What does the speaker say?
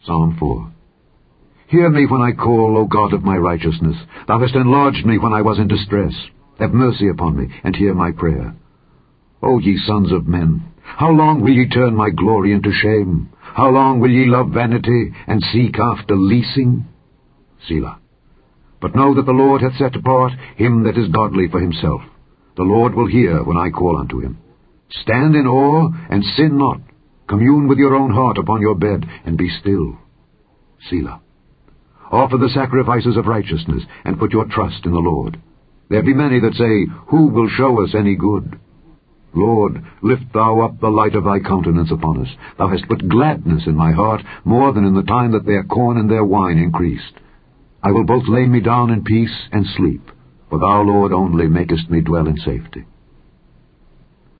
Psalm 4. Hear me when I call, O God of my righteousness. Thou hast enlarged me when I was in distress. Have mercy upon me, and hear my prayer. O ye sons of men, how long will ye turn my glory into shame? How long will ye love vanity, and seek after leasing? Selah. But know that the Lord hath set apart him that is godly for himself. The Lord will hear when I call unto him. Stand in awe, and sin not. Commune with your own heart upon your bed, and be still. Selah. Offer the sacrifices of righteousness, and put your trust in the Lord. There be many that say, Who will show us any good? Lord, lift thou up the light of thy countenance upon us. Thou hast put gladness in my heart, more than in the time that their corn and their wine increased. I will both lay me down in peace and sleep, for thou, Lord, only makest me dwell in safety.